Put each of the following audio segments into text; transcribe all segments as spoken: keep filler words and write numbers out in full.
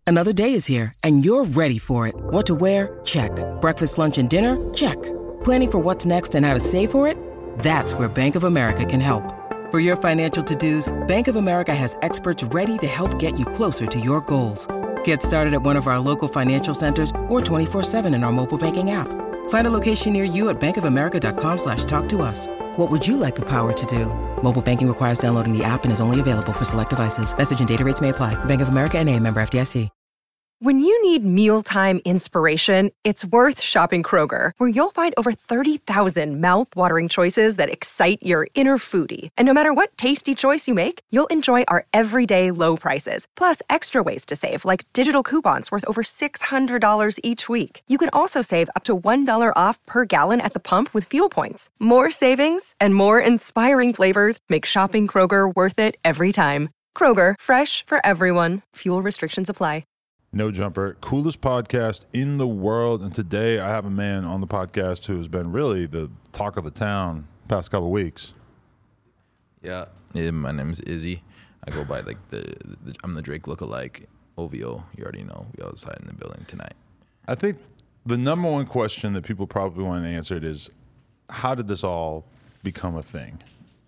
Another day is here, and you're ready for it. What to wear? Check. Breakfast, lunch, and dinner? Check. Planning for what's next and how to save for it? That's where Bank of America can help. For your financial to-dos, Bank of America has experts ready to help get you closer to your goals. Get started at one of our local financial centers or twenty-four seven in our mobile banking app. Find a location near you at bankofamerica.com slash talk to us. What would you like the power to do? Mobile banking requires downloading the app and is only available for select devices. Message and data rates may apply. Bank of America N A, member F D I C. When you need mealtime inspiration, it's worth shopping Kroger, where you'll find over thirty thousand mouth-watering choices that excite your inner foodie. And no matter what tasty choice you make, you'll enjoy our everyday low prices, plus extra ways to save, like digital coupons worth over six hundred dollars each week. You can also save up to one dollar off per gallon at the pump with fuel points. More savings and more inspiring flavors make shopping Kroger worth it every time. Kroger, fresh for everyone. Fuel restrictions apply. No Jumper, coolest podcast in the world. And today I have a man on the podcast who has been really the talk of the town past couple weeks. Yeah, yeah, my name's Izzy. I go by like the, the I'm the Drake lookalike. O V O, you already know. We outside in the building tonight. I think the number one question that people probably want answered is, how did this all become a thing?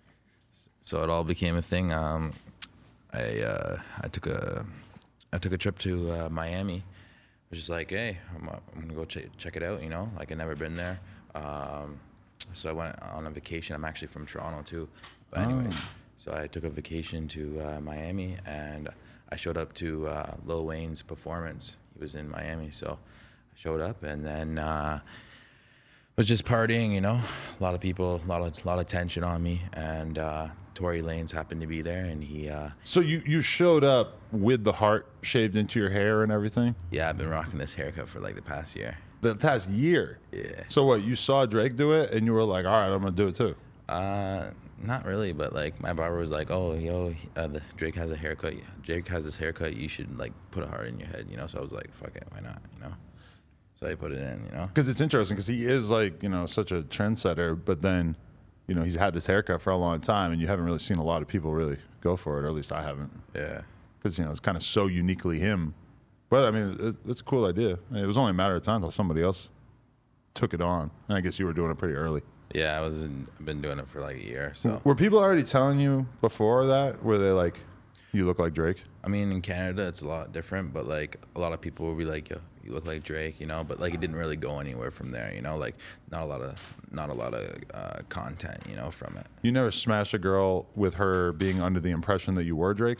So it all became a thing. Um, I uh, I took a I took a trip to uh, Miami. I was just like, hey, I'm, uh, I'm gonna go ch- check it out. You know, like I'd never been there. Um, so I went on a vacation. I'm actually from Toronto too. But anyways, oh. So I took a vacation to uh, Miami, and I showed up to uh, Lil Wayne's performance. He was in Miami, so I showed up, and then uh, was just partying. You know, a lot of people, a lot of, lot of tension on me, and uh, Tory Lanez happened to be there, and he. Uh, so you, you showed up with the heart shaved into your hair and everything? Yeah, I've been rocking this haircut for like the past year. The past year? Yeah. So what, you saw Drake do it, and you were like, all right, I'm gonna do it too? Uh, not really, but like my barber was like, oh, yo, uh, the, Drake has a haircut. Drake has this haircut. You should like put a heart in your head, you know. So I was like, fuck it, why not, you know? So I put it in, you know. Because it's interesting, because he is like, you know, such a trendsetter, but then, you know, he's had this haircut for a long time, and you haven't really seen a lot of people really go for it, or at least I haven't. Yeah. Because, you know, it's kind of so uniquely him. But, I mean, it, it's a cool idea. I mean, it was only a matter of time until somebody else took it on. And I guess you were doing it pretty early. Yeah, I was. In, I've been doing it for like a year. So were people already telling you before that? Were they like, you look like Drake? I mean, in Canada, it's a lot different. But like, a lot of people will be like, yo, you look like Drake, you know. But like, it didn't really go anywhere from there, you know. Like, not a lot of, not a lot of uh, content, you know, from it. You never smashed a girl with her being under the impression that you were Drake?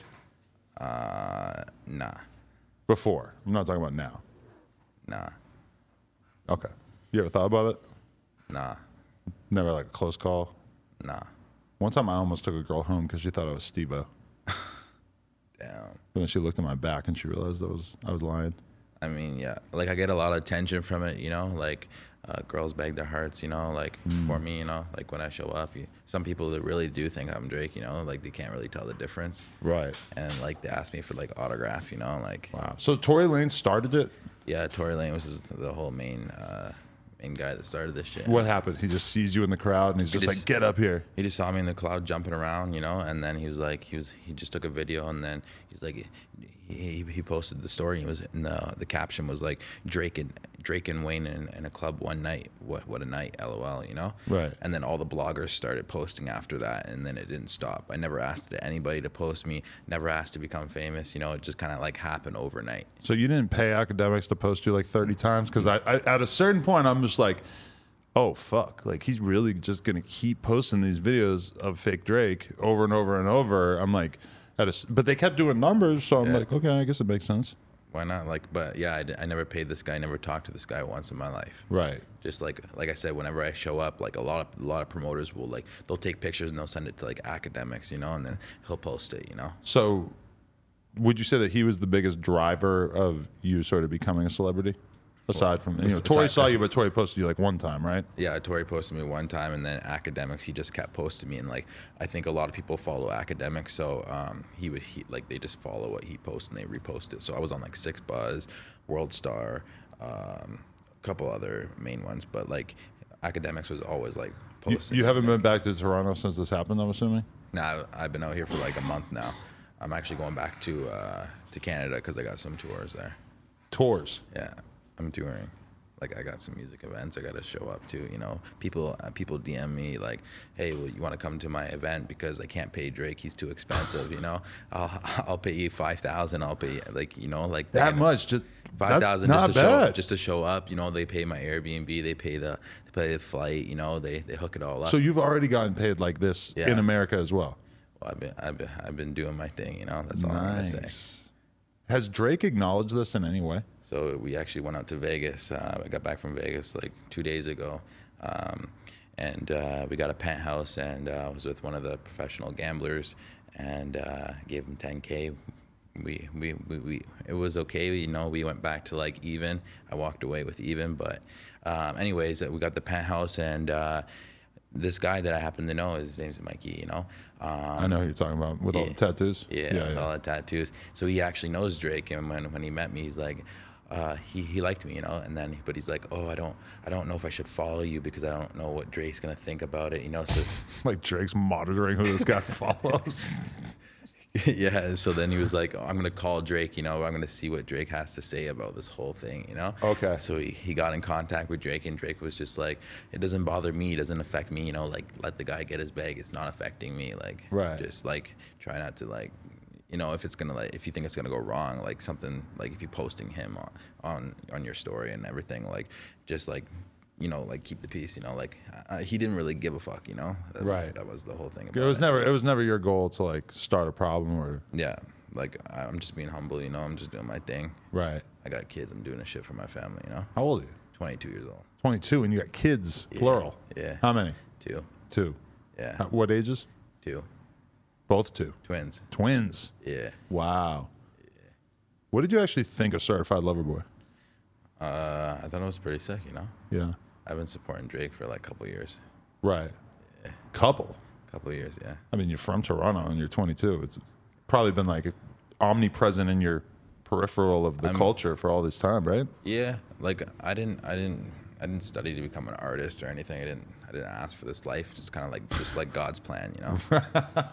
Uh, nah. Before? I'm not talking about now. Nah. Okay. You ever thought about it? Nah. Never like a close call? Nah. One time I almost took a girl home because she thought I was Steve-O. Damn. But then she looked at my back and she realized that was I was lying. I mean, yeah. Like, I get a lot of attention from it, you know? Like, uh, girls beg their hearts, you know? Like, mm. for me, you know? Like, when I show up, you, some people that really do think I'm Drake, you know? Like, they can't really tell the difference. Right. And, like, they ask me for, like, autograph, you know? Like. Wow. So Tory Lanez started it? Yeah, Tory Lanez was the whole main... Uh, main guy that started this shit. What happened? He just sees you in the crowd and he's just, he just like, get up here. He just saw me in the crowd jumping around, you know, and then he was like, he was, he just took a video, and then he's like, he, he posted the story. And he was in the the caption was like, Drake and Drake and Wayne in, in a club one night. What what a night, lol, you know. Right. And then all the bloggers started posting after that, and then it didn't stop. I never asked anybody to post me. Never asked to become famous. You know, it just kind of like happened overnight. So you didn't pay academics to post you like thirty times? Because I, I at a certain point I'm just like, oh fuck, like he's really just gonna keep posting these videos of fake Drake over and over and over. I'm like, at a, but they kept doing numbers, so I'm yeah. like, okay, I guess it makes sense. Why not? Like, but yeah, I, d- I never paid this guy, never talked to this guy once in my life. Right. Just like like I said, whenever I show up, like a lot of a lot of promoters will like they'll take pictures and they'll send it to like academics, you know, and then he'll post it, you know. So, would you say that he was the biggest driver of you sort of becoming a celebrity? Aside from, you know, Tory saw you, but Tory posted you like one time, right? Yeah, Tory posted me one time, and then academics, he just kept posting me, and like I think a lot of people follow academics, so um, he would he like they just follow what he posts and they repost it. So I was on like Six Buzz, World Star, um, a couple other main ones, but like academics was always like posting. You, you haven't been back to Toronto since this happened, I'm assuming? No, nah, I've been out here for like a month now. I'm actually going back to uh, to Canada because I got some tours there. Tours? Yeah, I'm touring. Like I got some music events I got to show up to. You know, people uh, people D M me like, "Hey, well, you want to come to my event because I can't pay Drake? He's too expensive. You know, I'll I'll pay you five thousand. I'll pay like you know like that you know, much just five thousand just to bad. show up, just to show up. You know, they pay my Airbnb, they pay the they pay the flight. You know, they they hook it all up. So you've already gotten paid like this Yeah. in America as well. Well, I've been I've been I've been doing my thing. You know, that's all I'm gonna say. Has Drake acknowledged this in any way? So we actually went out to Vegas. Uh, I got back from Vegas like two days ago, um, and uh, we got a penthouse. And uh, I was with one of the professional gamblers, and uh, gave him ten K. We, we we we it was okay. You know, we went back to like even. I walked away with even, but um, anyways, we got the penthouse, and uh, this guy that I happen to know, his name's Mikey. You know. Um, I know who you're talking about with all the tattoos. Yeah, yeah, with yeah. all the tattoos. So he actually knows Drake, and when when he met me, he's like, uh, he he liked me, you know. And then, but he's like, oh, I don't I don't know if I should follow you because I don't know what Drake's gonna think about it, you know. So Like Drake's monitoring who this guy follows. yeah. So then he was like, oh, I'm gonna call Drake, you know. I'm gonna see what Drake has to say about this whole thing, you know. Okay. So he, he got in contact with Drake, and Drake was just like, it doesn't bother me, it doesn't affect me, you know. Like, let the guy get his bag. It's not affecting me. Like, Right. just like try not to like, you know, if it's gonna like, if you think it's gonna go wrong, like something like if you're posting him on on on your story and everything, like just like, you know, like keep the peace, you know. Like uh, he didn't really give a fuck, you know. That was, Right. That was the whole thing. It About was never it was never your goal to like start a problem or Yeah, like I- I'm just being humble, you know. I'm just doing my thing. right. I got kids. I'm doing this shit for my family, you know. How old are you? twenty-two years old. twenty-two, and you got kids, plural. Yeah. How many? Two. Two. Yeah. How- what ages? Two. Both two. Twins. Twins. Yeah. Wow. What did you actually think of Certified Lover Boy? Uh, I thought it was pretty sick, you know. Yeah. I've been supporting Drake for like a couple of years. Right. Couple. Couple of years, yeah. I mean, you're from Toronto and you're twenty-two. It's probably been like omnipresent in your peripheral of the I'm- culture for all this time, right? Yeah, like I didn't, I didn't, I didn't study to become an artist or anything. I didn't, I didn't ask for this life. Just kind of like, just like God's plan, you know.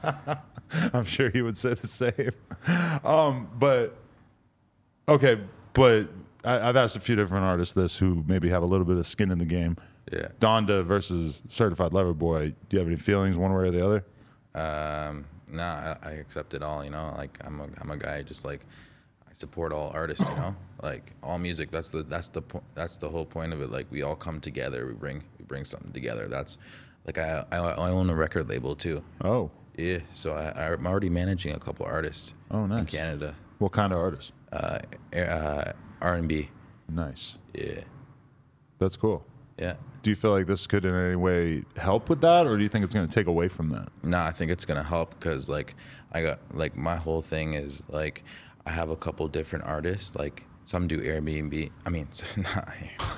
I'm sure he would say the same. Um, but okay, but I, I've asked a few different artists this who maybe have a little bit of skin in the game. Yeah. Donda versus Certified Lover Boy. Do you have any feelings one way or the other? Um, nah, I, I accept it all, you know. Like I'm a, I'm a guy just like I support all artists, you know. Like all music. That's the, that's the, po- that's the whole point of it. Like we all come together. We bring, we bring something together. That's like I, I, I own a record label too. Oh, Yeah, so I, I'm already managing a couple artists. Oh, nice. In Canada, what kind of artist? uh, uh, R and B. Nice. Yeah, That's cool. yeah. Do you feel like this could in any way help with that, or do you think it's going to take away from that? No, I think it's gonna help because like I got like my whole thing is like I have a couple different artists. Like some do Airbnb. I mean, not,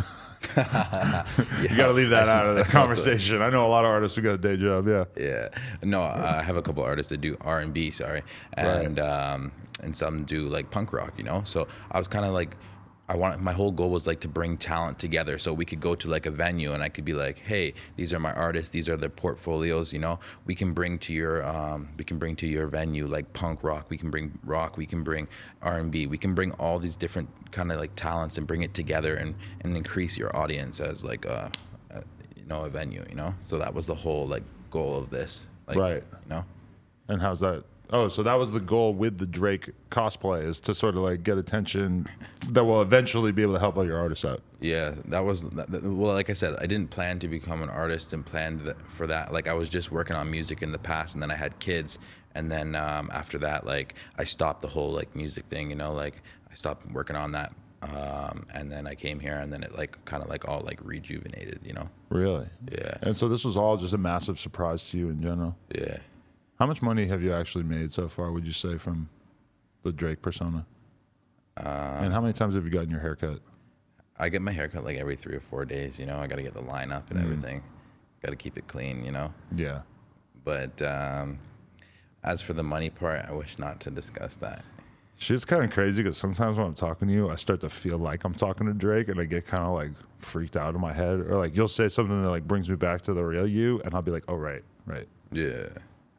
You got to leave that I sm- out of I the smoked conversation. I know a lot of artists who got a day job. Yeah. Yeah, no, I have a couple artists that do R and B, sorry, and um, and some do like punk rock, you know. So I was kind of like, I want my whole goal was like to bring talent together, so we could go to like a venue and I could be like, hey, these are my artists, these are their portfolios, you know. We can bring to your, um, we can bring to your venue like punk rock, we can bring rock, we can bring R and B, we can bring all these different kind of like talents and bring it together and and increase your audience as like a, a you know a venue, you know. So that was the whole like goal of this, like, Right. You know. And how's that? Oh, so that was the goal with the Drake cosplay, is to sort of like get attention that will eventually be able to help all your artists out. Yeah, that was that, that- well. Like I said, I didn't plan to become an artist and planned that, for that. Like I was just working on music in the past, and then I had kids, and then um, after that, like I stopped the whole like music thing. You know, like I stopped working on that, um, and then I came here, and then it like kind of like all like rejuvenated. You know. Really? Yeah. And so this was all just a massive surprise to you in general. Yeah. How much money have you actually made so far, would you say, from the Drake persona? Um, And how many times have you gotten your haircut? I get my haircut like every three or four days. You know, I got to get the line up and Mm. everything. Got to keep it clean. You know. Yeah. But um, as for the money part, I wish not to discuss that. Shit's kind of crazy because sometimes when I'm talking to you, I start to feel like I'm talking to Drake and I get kind of like freaked out in my head. Or like you'll say something that like brings me back to the real you and I'll be like, oh, right, right. Yeah.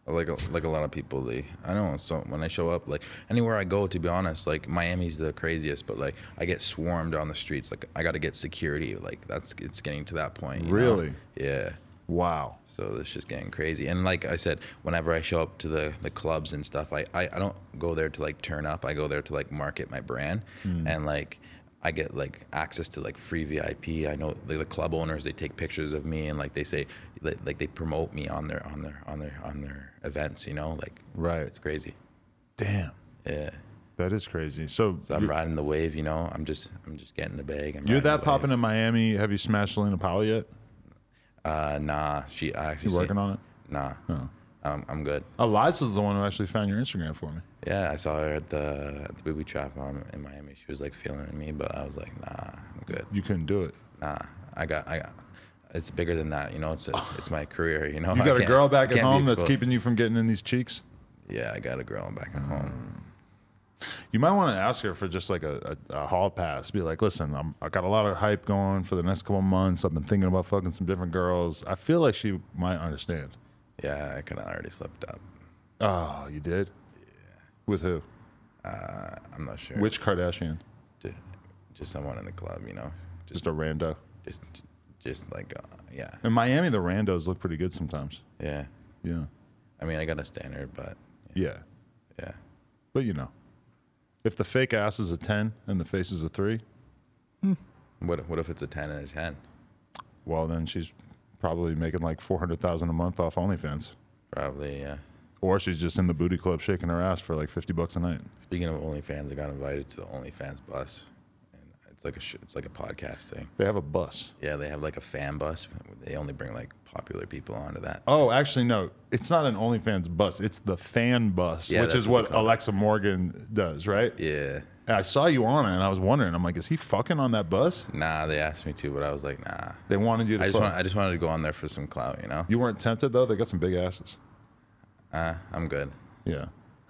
like a, like a lot of people, they I don't know. So when I show up, like anywhere I go, to be honest, like Miami's the craziest, but like I get swarmed on the streets. Like I got to get security. Like that's it's getting to that point. you Really? know? Yeah. Wow. So it's just getting crazy. And like I said, whenever I show up to the, the clubs and stuff, I, I, I don't go there to like turn up. I go there to like market my brand. Mm. And like I get like access to like free V I P. I know like, the club owners, they take pictures of me and like they say like, like they promote me on their on their on their on their events, you know? Like right. It's crazy. Damn. Yeah. That is crazy. So, so I'm riding the wave, you know. I'm just I'm just getting the bag. I'm you're that popping in Miami. Have you smashed Selena Powell yet? Uh, nah. She I actually You working say, on it? Nah. No. Um, I'm good. Eliza's the one who actually found your Instagram for me. Yeah, I saw her at the at the booby trap um, in Miami. She was like feeling me, but I was like, nah, I'm good. You couldn't do it. Nah, I got I got. It's bigger than that, you know. It's a, it's my career, you know. You got I a girl back at can't be home that's exposed. keeping you from getting in these cheeks? Yeah, I got a girl back at home. You might want to ask her for just like a, a, a hall pass. Be like, listen, I'm, I got a lot of hype going for the next couple months. I've been thinking about fucking some different girls. I feel like she might understand. Yeah, I kind of already slipped up. Oh, you did? Yeah. With who? Uh, I'm not sure. Which Kardashian? Just, just someone in the club, you know. Just, just a rando? Just, just like, uh, yeah. In Miami, the randos look pretty good sometimes. Yeah. Yeah. I mean, I got a standard, but. Yeah. Yeah. But you know. If the fake ass is a ten and the face is a three, hmm. what what if it's a ten and a ten? Well, then she's probably making like four hundred thousand a month off OnlyFans. Probably, yeah. Or she's just in the booty club shaking her ass for like fifty bucks a night. Speaking of OnlyFans, I got invited to the OnlyFans bus, and it's like a sh- it's like a podcast thing. They have a bus. Yeah, they have like a fan bus. They only bring like popular people onto that. Oh, actually, no. It's not an OnlyFans bus. It's the fan bus, Yeah, which is what what Alexa Morgan does, right? Yeah. And I saw you on it, and I was wondering. I'm like, is he fucking on that bus? Nah, they asked me to, but I was like, nah. They wanted you to I just fuck. want, I just wanted to go on there for some clout, you know. You weren't tempted though. They got some big asses. Uh, I'm good. Yeah.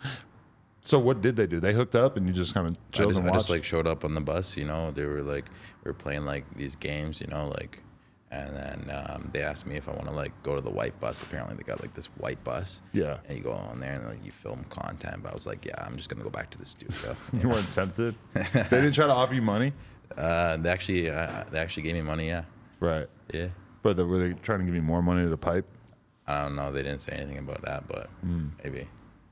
So what did they do? They hooked up, and you just kind of I chilled just, and I watched. just like showed up on the bus, you know. They were like, we were playing like these games, you know, like, and then um, they asked me if I want to like go to the white bus. Apparently, they got like this white bus. Yeah. And you go on there and like you film content. But I was like, yeah, I'm just gonna go back to the studio. You weren't tempted. They didn't try to offer you money. Uh, they actually, uh, they actually gave me money. Yeah. Right. Yeah. But the, were they trying to give you more money to pipe? I don't know. They didn't say anything about that, but mm. maybe.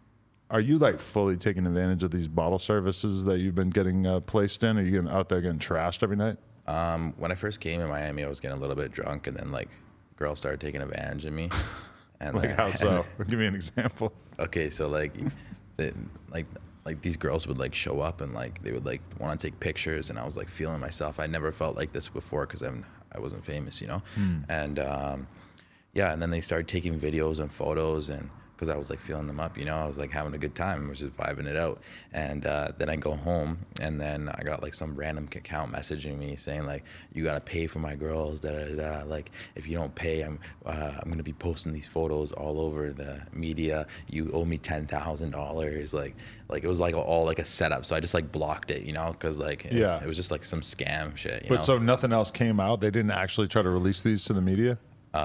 Are you like fully taking advantage of these bottle services that you've been getting uh, placed in? Are you getting out there getting trashed every night? Um, when I first came in Miami, I was getting a little bit drunk, and then like girls started taking advantage of me. And like then, how so? Give me an example. Okay, so like, they, like like these girls would like show up and like they would like want to take pictures, and I was like feeling myself. I never felt like this before because I'm I wasn't famous, you know. Hmm. And um, yeah, and then they started taking videos and photos and. Because I was like feeling them up, you know, I was like having a good time, I was just vibing it out. And uh, then I go home, and then I got like some random account messaging me saying like, "You gotta pay for my girls." Da da da. Like, if you don't pay, I'm uh, I'm gonna be posting these photos all over the media. You owe me ten thousand dollars. Like, like it was like all like a setup. So I just like blocked it, you know, because like it, yeah, it was just like some scam shit. You but know? So nothing else came out. They didn't actually try to release these to the media.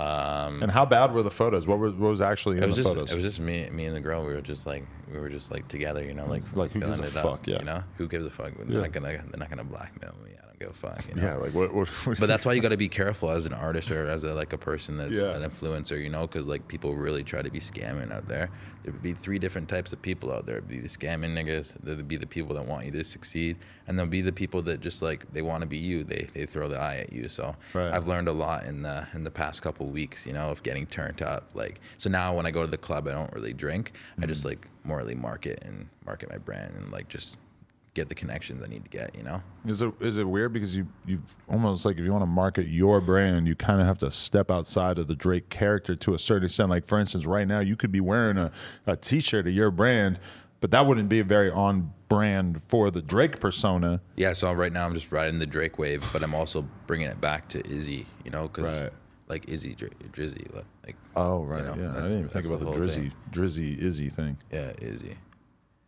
Um, and how bad were the photos? What, were, what was actually in it was the just, photos? It was just me, me and the girl. We were just like, we were just like together, you know, like like who gives a fuck? Up, yeah, you know, who gives a fuck? They're yeah. not gonna, they're not gonna blackmail me. I don't give a fuck. You know? Yeah, like what? what, what but that's why you got to be careful as an artist or as a like a person that's yeah. an influencer, you know, because like people really try to be scamming out there. There would be three different types of people out there. There'd be the scamming niggas. There'd be the people that want you to succeed, and there'll be the people that just like they want to be you. They they throw the eye at you. So right. I've learned a lot in the in the past couple of weeks, you know, of getting turned up. Like so now when I go to the club, I don't really drink. Mm-hmm. I just like morally market and market my brand and like just get the connections I need to get, you know? Is it is it weird because you you almost like if you want to market your brand, you kind of have to step outside of the Drake character to a certain extent. Like for instance, right now you could be wearing a, a t-shirt of your brand, but that wouldn't be very on brand for the Drake persona. Yeah, so right now I'm just riding the Drake wave, but I'm also bringing it back to Izzy, you know, because right. like Izzy, Dr- Drizzy, like. Oh right, you know, yeah. I didn't even think about the Drizzy, thing. Drizzy, Izzy thing. Yeah, Izzy.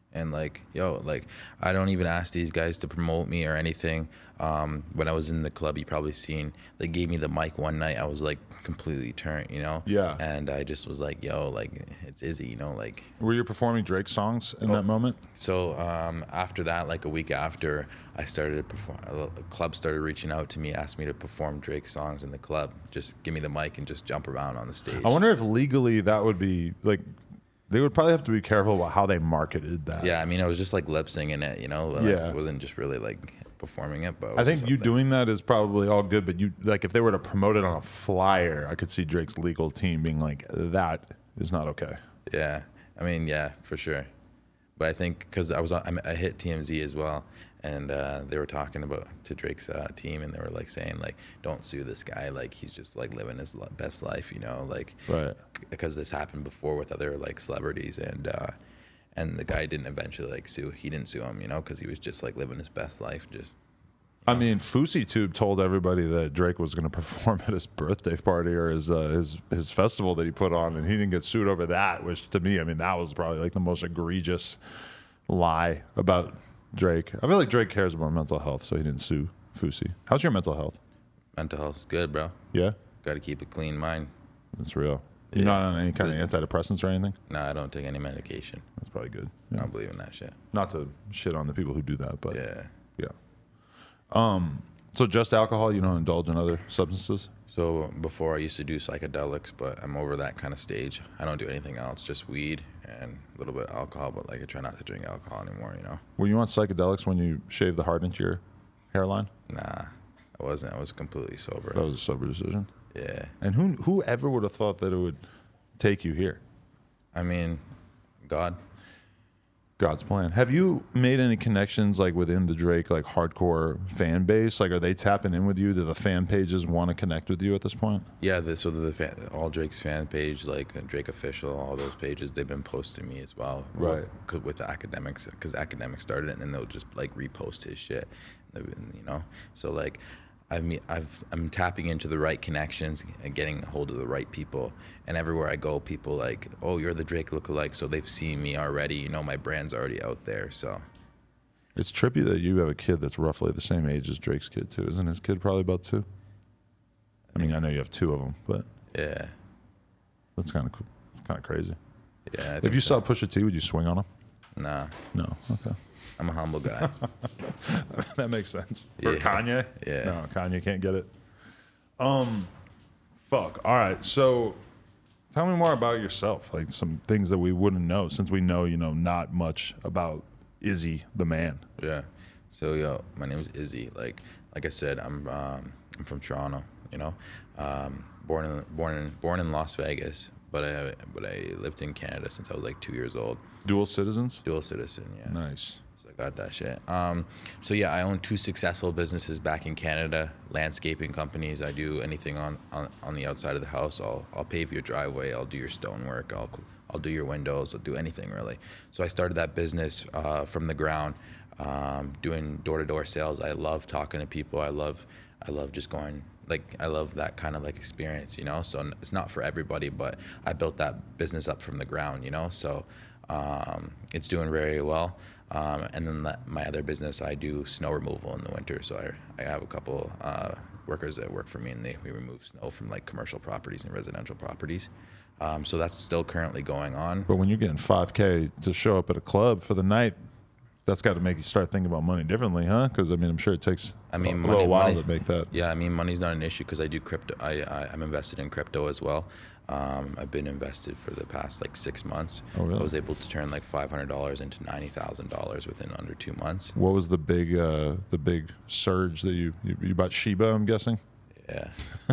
And like, yo, like, I don't even ask these guys to promote me or anything. Um, when I was in the club, you probably seen, they gave me the mic one night. I was like completely turned, you know? Yeah. And I just was like, yo, like, it's Izzy, you know? Like, Were you performing Drake songs in Oh. that moment? so um, after that, like a week after, I started to perform, a club started reaching out to me, asked me to perform Drake songs in the club. Just give me the mic and just jump around on the stage. I wonder if legally that would be like, they would probably have to be careful about how they marketed that. Yeah, I mean, I was just like lip singing it, you know? Like, Yeah. it wasn't just really like performing it, but it I was think just you up there. doing that is probably all good, but you like if they were to promote it on a flyer, I could see Drake's legal team being like, that is not okay. Yeah, I mean, yeah, for sure. But I think because I was on, I hit T M Z as well, and uh, they were talking about to Drake's uh, team, and they were like saying like, don't sue this guy, like he's just like living his li- best life, you know, like Right. because this happened before with other like celebrities, and uh, and the guy didn't eventually like sue, he didn't sue him, you know, because he was just like living his best life, just. I mean, Fousey Tube told everybody that Drake was going to perform at his birthday party or his uh, his his festival that he put on, and he didn't get sued over that. Which to me, I mean, that was probably like the most egregious lie about Drake. I feel like Drake cares about mental health, so he didn't sue Fousey. How's your mental health? Mental health's good, bro. Yeah, Got to keep a clean mind. that's real. You're Yeah. not on any kind of antidepressants or anything. Nah, I don't take any medication. That's probably good. I Yeah. don't believe in that shit. Not to shit on the people who do that, but Yeah. yeah. Um. So just alcohol. You don't indulge in other substances. So before I used to do psychedelics, but I'm over that kind of stage. I don't do anything else, just weed and a little bit of alcohol, but like I try not to drink alcohol anymore, you know? Were you on psychedelics when you shaved the heart into your hairline? Nah, I wasn't. I was completely sober. That was a sober decision. Yeah. And who who ever would have thought that it would take you here? I mean, God. God's plan. Have you made any connections like within the Drake like hardcore fan base? Like, are they tapping in with you? Do the fan pages want to connect with you at this point? Yeah, the, so the fan, all Drake's fan page, like uh, Drake Official, all those pages, they've been posting me as well. Right. With, with the academics, because academics started it, and then they'll just like repost his shit, you know? So like, I've, me- I've, I'm tapping into the right connections and getting a hold of the right people. And everywhere I go, people like, oh, you're the Drake lookalike. So they've seen me already. You know, my brand's already out there. So It's trippy that you have a kid that's roughly the same age as Drake's kid too. Isn't his kid probably about two? I mean, I know you have two of them, but yeah, that's kind of cool. It's kind of crazy. yeah. I If think you so. saw Pusha T, would you swing on him? Nah, No. Okay. I'm a humble guy. That makes sense. For Yeah. Kanye? Yeah. No, Kanye can't get it. Um, fuck. All right. So, tell me more about yourself. Like some things that we wouldn't know, since we know, you know, not much about Izzy the man. Yeah. So yo, my name is Izzy. Like like I said, I'm um, I'm from Toronto. You know, um, born in born in born in Las Vegas, but I but I lived in Canada since I was like two years old. Dual citizens. Dual citizen. Yeah. Nice. So I got that shit. Um, so yeah, I own two successful businesses back in Canada, landscaping companies. I do anything on, on, on the outside of the house. I'll I'll pave your driveway. I'll do your stonework. I'll I'll do your windows. I'll do anything really. So I started that business uh, from the ground, um, doing door to door sales. I love talking to people. I love I love just going. Like I love that kind of like experience, you know. So it's not for everybody, but I built that business up from the ground, you know. So um, it's doing very well. Um, and then that, my other business, I do snow removal in the winter. So I, I have a couple uh, workers that work for me, and they we remove snow from like commercial properties and residential properties. Um, so that's still currently going on. But when you're getting five K to show up at a club for the night, that's got to make you start thinking about money differently, huh? Because I mean, I'm sure it takes I mean, a money, little while money, to make that. Yeah, I mean, money's not an issue because I do crypto. I, I I'm invested in crypto as well. Um, I've been invested for the past like six months. Oh, really? I was able to turn like five hundred dollars into ninety thousand dollars within under two months. What was the big uh, the big surge that you, you you bought Shiba? I'm guessing. Yeah,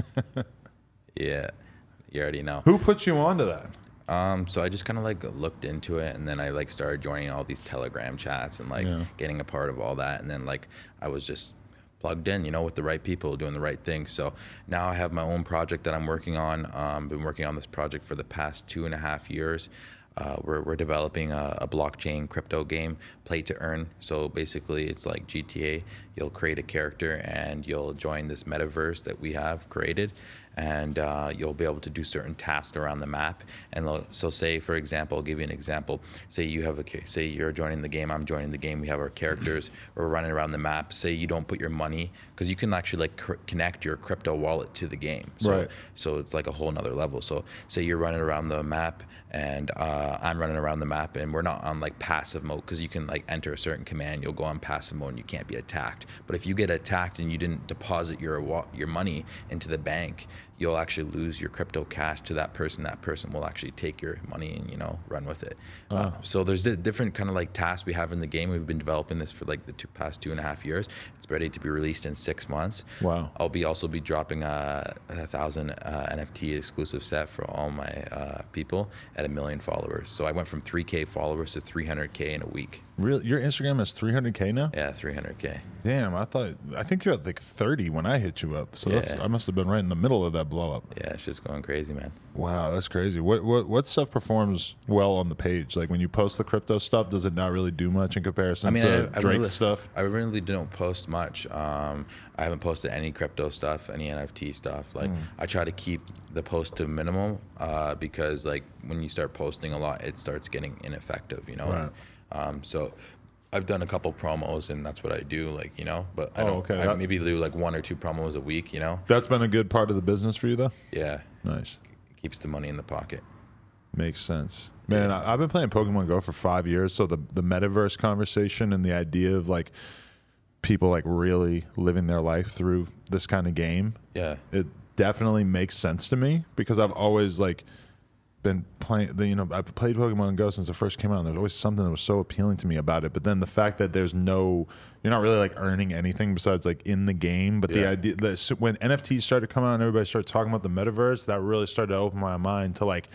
yeah, you already know. Who put you onto that? Um, so I just kind of like looked into it, and then I like started joining all these Telegram chats and like Yeah. getting a part of all that, and then like I was just plugged in, you know, with the right people doing the right thing. So now I have my own project that I'm working on. Um, been working on this project for the past two and a half years. Uh, we're, we're developing a, a blockchain crypto game, play to earn. So basically it's like G T A. You'll create a character and you'll join this metaverse that we have created. and uh, you'll be able to do certain tasks around the map. And lo- so say, for example, I'll give you an example. Say you have a, ca- say you're joining the game, I'm joining the game, we have our characters, we're running around the map. Say you don't put your money, because you can actually like cr- connect your crypto wallet to the game. So, Right. so it's like a whole nother level. So say you're running around the map and uh, I'm running around the map, and we're not on like passive mode, because you can like enter a certain command, you'll go on passive mode and you can't be attacked. But if you get attacked and you didn't deposit your wa- your money into the bank, you'll actually lose your crypto cash to that person. That person will actually take your money and, you know, run with it. Oh. Uh, so there's di- different kind of like tasks we have in the game. We've been developing this for like the two, past two and a half years. It's ready to be released in six months. Wow. I'll be also be dropping a, a thousand uh, N F T exclusive set for all my uh, people at a million followers. So I went from three K followers to three hundred K in a week. Real, your Instagram is three hundred K now? Yeah, three hundred K. Damn, I thought I think you're at like thirty when I hit you up. So that's Yeah. I must have been right in the middle of that blow up. Yeah, it's just going crazy, man. Wow, that's crazy. What what what stuff performs well on the page? Like when you post the crypto stuff, does it not really do much in comparison I mean, to I, I Drake really, stuff? I really don't post much. Um, I haven't posted any crypto stuff, any N F T stuff. Like Mm. I try to keep the post to minimum uh, because like when you start posting a lot, it starts getting ineffective, you know. Right. Um, so I've done a couple promos, and that's what I do, like, you know. But I Oh, don't. okay. I That- maybe do like one or two promos a week, you know. That's been a good part of the business for you, though. Yeah, Nice, keeps the money in the pocket. makes sense. Man, I, I've been playing Pokemon Go for five years, so the the metaverse conversation and the idea of like people like really living their life through this kind of game, Yeah. it definitely makes sense to me because I've always like been playing the, you know, I've played Pokemon Go since it first came out, and there's always something that was so appealing to me about it. But then the fact that there's no, you're not really like earning anything besides like in the game. But the Yeah. idea that so when N F Ts started coming out and everybody started talking about the metaverse, that really started to open my mind to like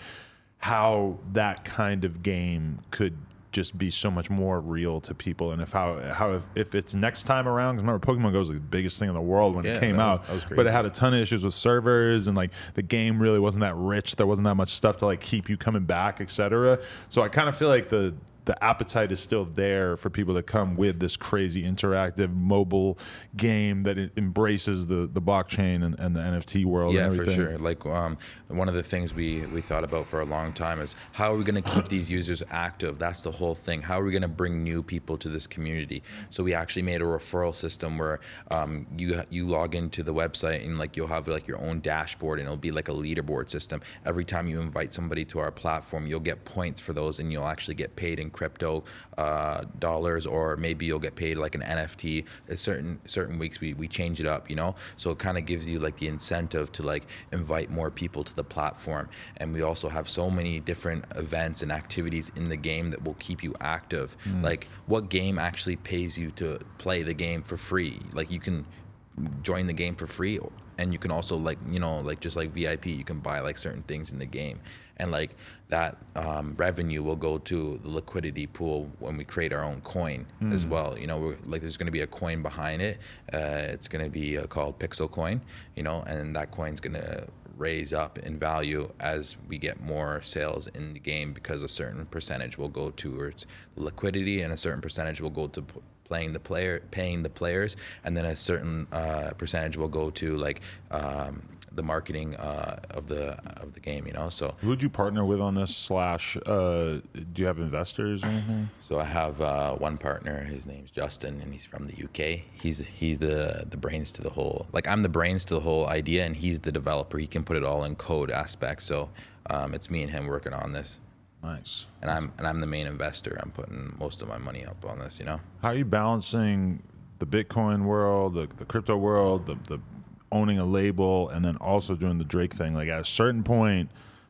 how that kind of game could just be so much more real to people, and if how how if, if it's next time around, because remember Pokemon Go was like the biggest thing in the world when Yeah, it came that was- out, that was but it crazy. had a ton of issues with servers, and like the game really wasn't that rich. There wasn't that much stuff to like keep you coming back, et cetera. So I kind of feel like the the appetite is still there for people to come with this crazy interactive mobile game that it embraces the the blockchain and, and the N F T world. Yeah, and for everything. sure. Like um, one of the things we, we thought about for a long time is how are we going to keep these users active? That's the whole thing. How are we going to bring new people to this community? So we actually made a referral system where um, you you log into the website and like you'll have like your own dashboard, and it'll be like a leaderboard system. Every time you invite somebody to our platform, you'll get points for those, and you'll actually get paid in crypto uh, dollars, or maybe you'll get paid like an N F T. At certain certain weeks we, we change it up, you know. So it kind of gives you like the incentive to like invite more people to the platform. And we also have so many different events and activities in the game that will keep you active. Mm. Like what game actually pays you to play the game for free? Like you can join the game for free, and you can also like, you know, like just like V I P, you can buy like certain things in the game, and like that um, revenue will go to the liquidity pool when we create our own coin Mm. as well. You know, we're, like there's going to be a coin behind it. Uh, it's going to be uh, called Pixel Coin, you know, and that coin's going to raise up in value as we get more sales in the game, because a certain percentage will go towards liquidity and a certain percentage will go to p- playing the player, paying the players, and then a certain uh, percentage will go to like um, the marketing uh, of the of the game. You know, so Who'd you partner with on this? Slash, uh, do you have investors or anything? so I have uh, one partner. His name's Justin, and he's from the U K. He's he's the the brains to the whole. Like I'm the brains to the whole idea, and he's the developer. He can put it all in code aspects. So um, it's me and him working on this. Nice. And I'm and I'm the main investor. I'm putting most of my money up on this, you know. How are you balancing the Bitcoin world, the, the crypto world, the, the owning a label, and then also doing the Drake thing? Like at a certain point,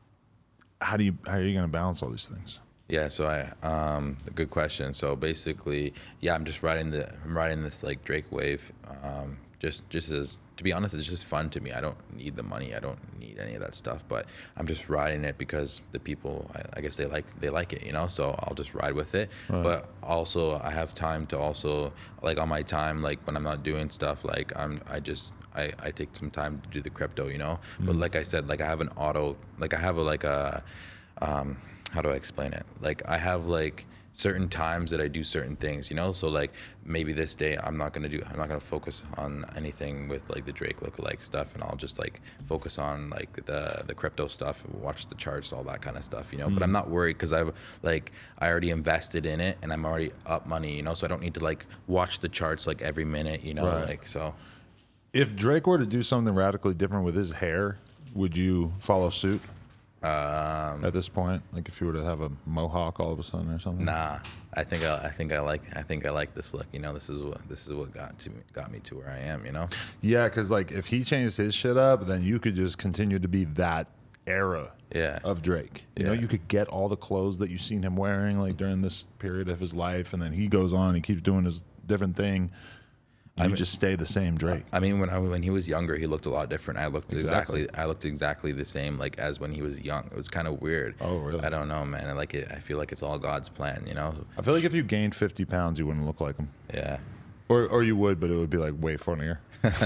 how do you how are you going to balance all these things? Yeah, so I um a good question. So basically, yeah, I'm just riding the I'm riding this like Drake wave. Um just just as to be honest, it's just fun to me. I don't need the money. I don't need any of that stuff, but I'm just riding it because the people, I, I guess they like they like it, you know. So I'll just ride with it. Right. But also, I have time to also like on my time, like when I'm not doing stuff, like I'm I just I, I take some time to do the crypto, you know. Mm. But like I said, like I have an auto, like I have a like a um, how do I explain it? Like I have like certain times that I do certain things, you know. So like maybe this day I'm not gonna do, I'm not gonna focus on anything with like the Drake lookalike stuff, and I'll just like focus on like the the crypto stuff, watch the charts, all that kind of stuff, you know. Mm. But I'm not worried because I've like I already invested in it and I'm already up money, you know. So I don't need to like watch the charts like every minute, you know. Right. Like so. If Drake were to do something radically different with his hair, would you follow suit? Um, At this point, like if you were to have a mohawk all of a sudden or something. Nah, I think I, I think I like I think I like this look. You know, this is what this is what got to me, got me to where I am. You know. Yeah, because like if he changed his shit up, then you could just continue to be that era. Yeah. Of Drake. You yeah. know, you could get all the clothes that you've seen him wearing like during this period of his life, and then he goes on and keeps doing his different thing. You I mean, just stay the same Drake. I mean, when I, when he was younger, he looked a lot different. I looked exactly. exactly I looked exactly the same, like as when he was young. It was kind of weird. Oh, really? I don't know, man. I like it. I feel like it's all God's plan, you know. I feel like if you gained fifty pounds, you wouldn't look like him. Yeah. Or or you would, but it would be like way funnier.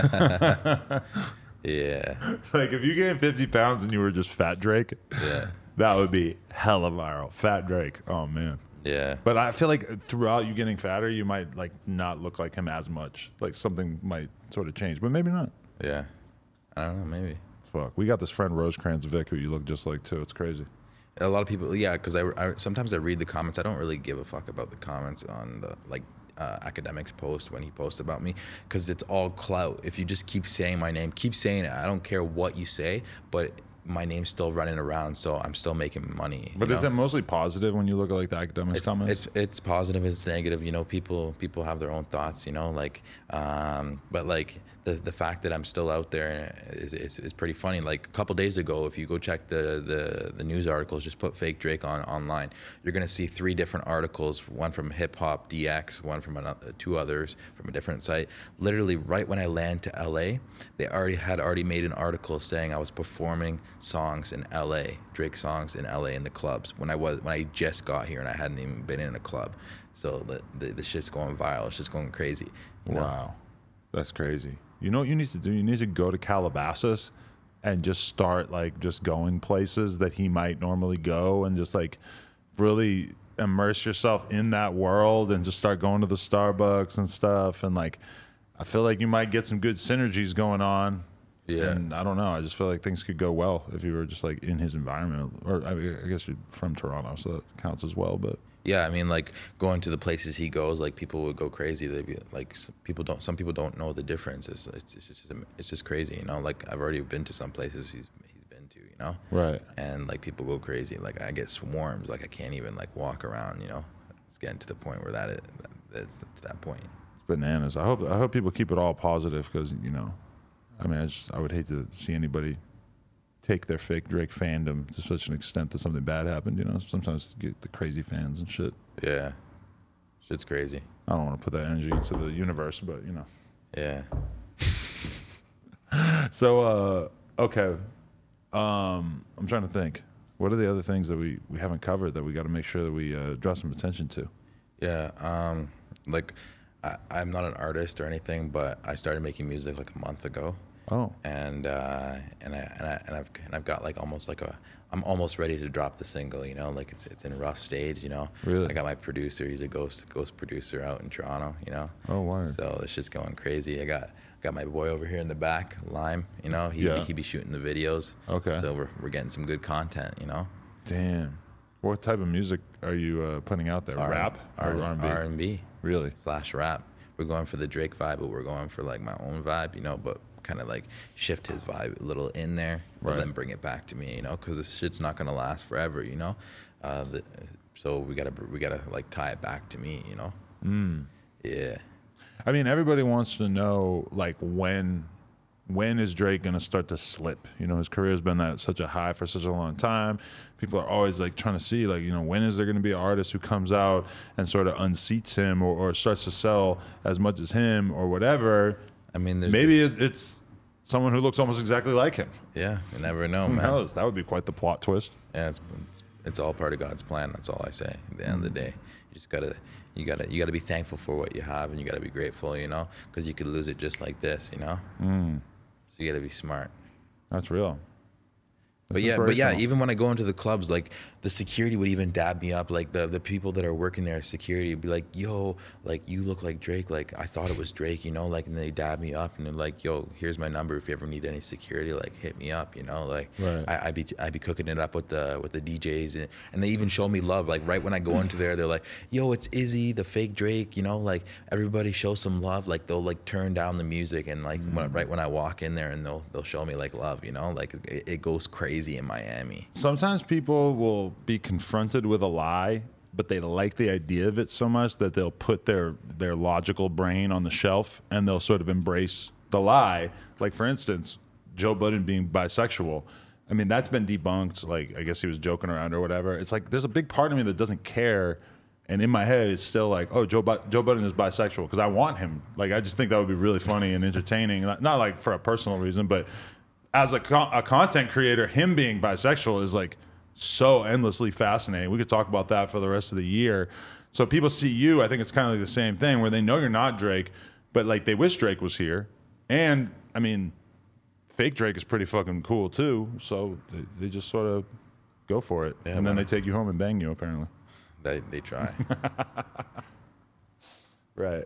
Yeah. Like if you gained fifty pounds and you were just Fat Drake. Yeah. That would be hella viral. Fat Drake. Oh man. Yeah. But I feel like throughout you getting fatter, you might like not look like him as much. Like something might sort of change, but maybe not. Yeah. I don't know, maybe. Fuck. We got this friend Rosecrans Vic who you look just like too. It's crazy. A lot of people, yeah, because I, I sometimes I read the comments. I don't really give a fuck about the comments on the like uh, Academics post when he posts about me, because it's all clout. If you just keep saying my name, keep saying it. I don't care what you say, but my name's still running around, so I'm still making money. But know? Is that mostly positive when you look at like the Academics it's, comments? It's it's positive, it's negative. You know, people people have their own thoughts. You know, like, um, but like the the fact that I'm still out there is is, is pretty funny. Like a couple days ago, if you go check the, the the news articles, just put Fake Drake on online, you're gonna see three different articles. One from Hip Hop D X, one from another, two others from a different site. Literally, right when I land to L A, they already had already made an article saying I was performing songs in L A, Drake songs in L A in the clubs when I was when I just got here and I hadn't even been in a club. So the the, the shit's going viral. It's just going crazy. You know? Wow, that's crazy. You know what you need to do? You need to go to Calabasas and just start like just going places that he might normally go, and just like really immerse yourself in that world and just start going to the Starbucks and stuff. And like, I feel like you might get some good synergies going on. Yeah. And I don't know. I just feel like things could go well if you were just like in his environment. Or I, mean, I guess you're from Toronto, so that counts as well. But yeah, I mean, like going to the places he goes, like people would go crazy. They'd be like, some people don't. Some people don't know the difference. It's, it's, it's just it's just crazy, you know. Like I've already been to some places he's he's been to, you know. Right. And like people go crazy. Like I get swarms. Like I can't even like walk around, you know. It's getting to the point where that is, that's to that point. It's bananas. I hope I hope people keep it all positive, because you know. I mean, I, just, I would hate to see anybody take their Fake Drake fandom to such an extent that something bad happened, you know? Sometimes you get the crazy fans and shit. Yeah. Shit's crazy. I don't want to put that energy into the universe, but, you know. Yeah. So, uh, okay. Um, I'm trying to think. What are the other things that we, we haven't covered that we got to make sure that we uh, draw some attention to? Yeah. Um, like, I, I'm not an artist or anything, but I started making music like a month ago. Oh. And uh, and I and I and I've and I've got like almost like a I'm almost ready to drop the single, you know, like it's it's in a rough stage, you know. Really? I got my producer, he's a ghost ghost producer out in Toronto, you know. Oh wow. So it's just going crazy. I got got my boy over here in the back, Lime, you know, he yeah. he be shooting the videos. Okay. So we're we're getting some good content, you know. Damn. What type of music are you uh, putting out there? R- Rap or R- R and B? R and B. Really? Slash rap. We're going for the Drake vibe, but we're going for like my own vibe, you know, but kind of like shift his vibe a little in there, but right. then bring it back to me, you know, because this shit's not gonna last forever, you know. Uh, the, so we gotta we gotta like tie it back to me, you know. Mm. Yeah. I mean, everybody wants to know like when when is Drake gonna start to slip? You know, his career has been at such a high for such a long time. People are always like trying to see like, you know, when is there gonna be an artist who comes out and sort of unseats him or, or starts to sell as much as him or whatever. I mean, maybe the, it's someone who looks almost exactly like him. Yeah, you never know, who man. knows? That would be quite the plot twist. Yeah, it's, it's it's all part of God's plan. That's all I say. At the end mm. of the day, you just gotta you gotta you gotta be thankful for what you have, and you gotta be grateful, you know, because you could lose it just like this, you know. Mm. So you gotta be smart. That's real. But yeah, but yeah, even when I go into the clubs, like the security would even dab me up. Like the, the people that are working there, security would be like, yo, like you look like Drake. Like I thought it was Drake, you know, like, and they dab me up and they're like, yo, here's my number. If you ever need any security, like hit me up, you know, like right. I, I'd be, I'd be cooking it up with the, with the D Js and, and they even show me love. Like right when I go into there, they're like, yo, it's Izzy, the fake Drake, you know, like everybody show some love. Like they'll like turn down the music and like mm. when, right when I walk in there and they'll, they'll show me like love, you know, like it, it goes crazy in Miami. Sometimes people will be confronted with a lie, but they like the idea of it so much that they'll put their, their logical brain on the shelf and they'll sort of embrace the lie. Like, for instance, Joe Budden being bisexual. I mean, that's been debunked. Like, I guess he was joking around or whatever. It's like there's a big part of me that doesn't care. And in my head, it's still like, oh, Joe, Bu- Joe Budden is bisexual because I want him. Like, I just think that would be really funny and entertaining. Not, not like for a personal reason, but as a, co- a content creator, him being bisexual is like so endlessly fascinating. We could talk about that for the rest of the year. So people see you, I think it's kind of like the same thing where they know you're not Drake, but like they wish Drake was here. And I mean, fake Drake is pretty fucking cool too. So they, they just sort of go for it. Yeah, and then man. They take you home and bang you apparently. They, they try. Right.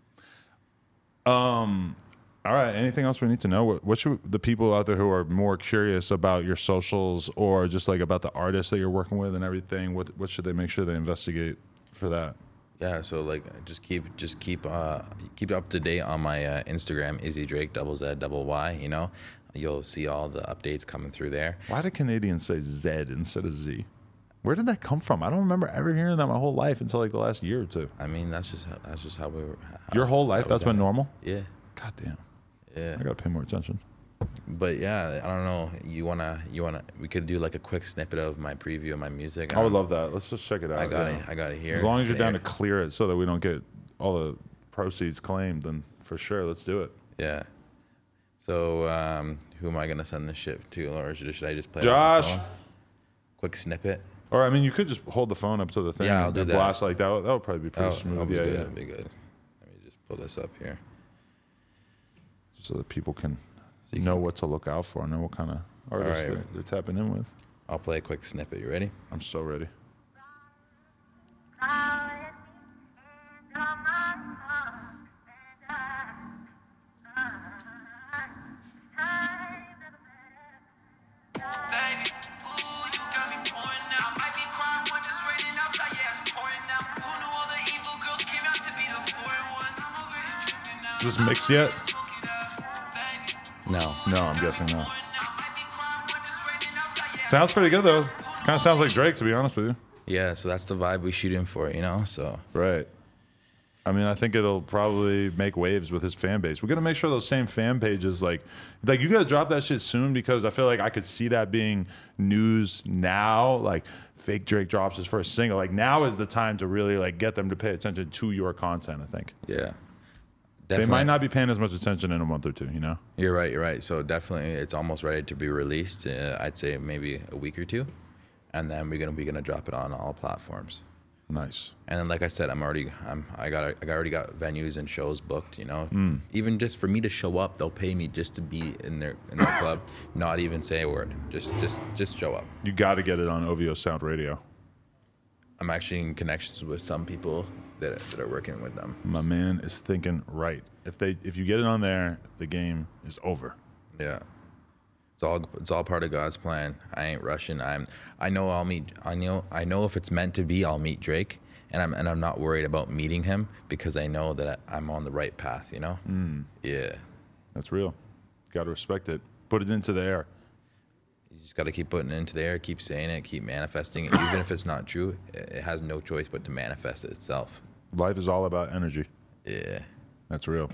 Um, All right. Anything else we need to know? What, what should the people out there who are more curious about your socials or just like about the artists that you're working with and everything? What what should they make sure they investigate for that? Yeah. So like, just keep just keep uh keep up to date on my uh, Instagram, Izzy Drake, double Z, double Y. You know, you'll see all the updates coming through there. Why do Canadians say Z instead of Z? Where did that come from? I don't remember ever hearing that my whole life until like the last year or two. I mean, that's just how, that's just how we were. How, Your whole life, that's been normal? Yeah. God damn. Yeah. I gotta pay more attention. But yeah, I don't know. You wanna, you wanna? We could do like a quick snippet of my preview of my music. I, I would love that. Let's just check it out. I got yeah. it. I got it here. As long as you're there. down to clear it so that we don't get all the proceeds claimed, then for sure, let's do it. Yeah. So um, who am I gonna send this shit to, or should, should I just play? Josh. It on the phone? Quick snippet. Or I mean, you could just hold the phone up to the thing yeah, I'll and do that. blast like that. That would probably be pretty oh, smooth. That'll be yeah, good. yeah. That'll be good. Let me just pull this up here. So that people can so know can... what to look out for, know what kind of artists right. they're, they're tapping in with. I'll play a quick snippet. You ready? I'm so ready. Is this mixed yet? No. No, I'm guessing not. Sounds pretty good though. Kind of sounds like Drake, to be honest with you. Yeah, so that's the vibe we shoot in for, you know. So right. I mean, I think it'll probably make waves with his fan base. We're gonna make sure those same fan pages, like, like you gotta drop that shit soon because I feel like I could see that being news now. Like, fake Drake drops his first single. Like, now is the time to really like get them to pay attention to your content. I think. Yeah. Definitely. They might not be paying as much attention in a month or two, you know? You're right, you're right. So definitely it's almost ready to be released. Uh, I'd say maybe a week or two. And then we're gonna be gonna drop it on all platforms. Nice. And then like I said, I'm already I'm I got I already got venues and shows booked, you know. Mm. Even just for me to show up, they'll pay me just to be in their in their club, not even say a word. Just just just show up. You gotta get it on O V O Sound Radio. I'm actually in connections with some people that that are working with them. My man is thinking right. If they if you get it on there, the game is over. Yeah. It's all it's all part of God's plan. I ain't rushing. I'm I know I'll meet I know I know if it's meant to be, I'll meet Drake, and I'm and I'm not worried about meeting him because I know that I'm on the right path, you know? Mm. Yeah. That's real. Got to respect it. Put it into the air. You just got to keep putting it into the air, keep saying it, keep manifesting it. Even if it's not true, it has no choice but to manifest it itself. Life is all about energy. Yeah. That's real.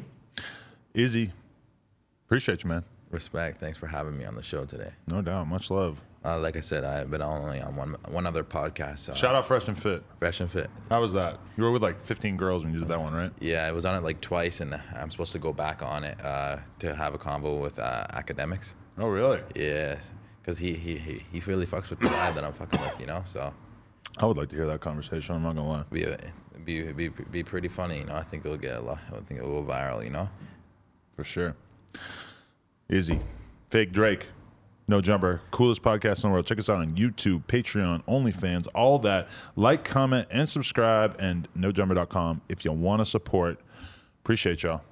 Izzy, appreciate you, man. Respect. Thanks for having me on the show today. No doubt. Much love. Uh, like I said, I've been only on one one other podcast. Uh, Shout out Fresh and Fit. Fresh and Fit. How was that? You were with like fifteen girls when you did that one, right? Yeah, I was on it like twice, and I'm supposed to go back on it uh, to have a convo with uh, academics. Oh, really? Yeah, because he, he he he really fucks with the vibe that I'm fucking with, you know. So I would like to hear that conversation. I'm not gonna lie. Be a, be be be pretty funny, you know. I think it'll get a lot. I think it will go viral, you know. For sure. Izzy, fake Drake. No Jumper, coolest podcast in the world. Check us out on YouTube, Patreon, OnlyFans, all that. Like, comment, and subscribe, and no jumper dot com if you want to support. Appreciate y'all.